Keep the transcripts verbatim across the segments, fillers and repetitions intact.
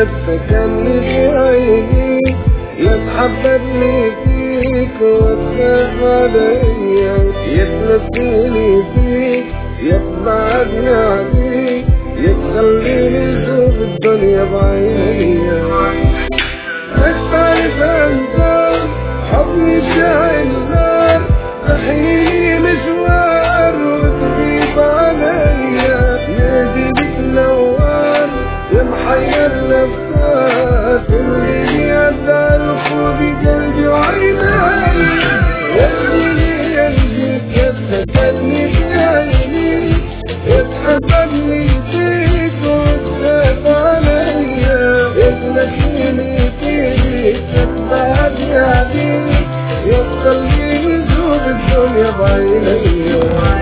يتسكنني في عيني، يتحببني فيك وتخاف عليا، يتنسيني فيك، يتبعدني عليك، يتخليني اشوف الدنيا بعينيا. مش عارف انسى حضني شاعل نار، تحييني مشوار وتغيب عليا، نادي بتنور ومحير نفسك، اللي يدعي الخوف قلبي وعينيا. يلي قلبي يتسكنني في عيني، يتحببني فيك وتخاف عليا، يتنسيني فيك، يتبعدني عليك، يتخليني اشوف الدنيا بعينيا.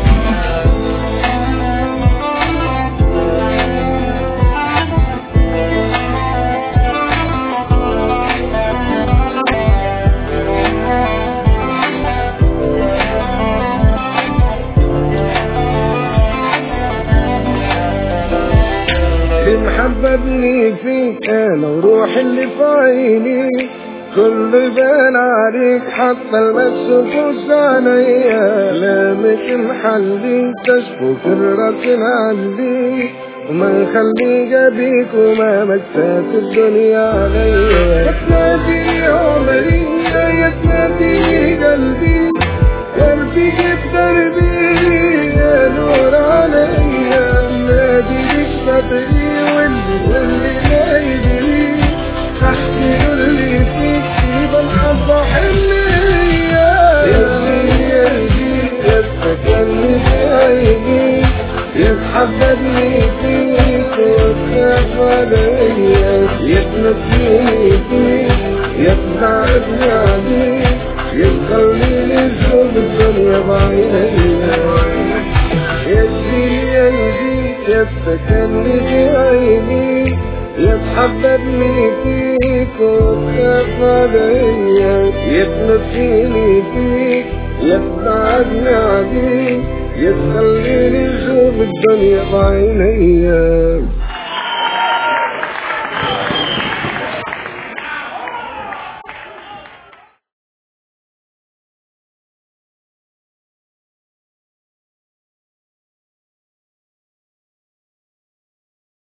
محببني فيك انا وروحي اللي في عيني، كل بان عليك حتى المس وفوز عينيا، لامك محلي تشفو كرك عندي، وما نخلي جابيك وما مكسات الدنيا عليا. يتنادي عمري يتنادي قلبي، قلبي جيب دربي يا نور عليا، نادي بالشطري واللي واللي ما يدري، احكي له اللي فيك سيب الحظة حنية. يلي يلي يتسكنني في عيني، يتحببني فيك وتخاف عليا، يتنسيني فيك، يتبعدني عليك، يتخليني اشوف الدنيا بعينيا. يلي يلي يتسكنني في عيني، يتحببني فيك وتخاف عليا، يتنسيني فيك، يتبعدني عليك، يتخليني اشوف الدنيا بعينيا.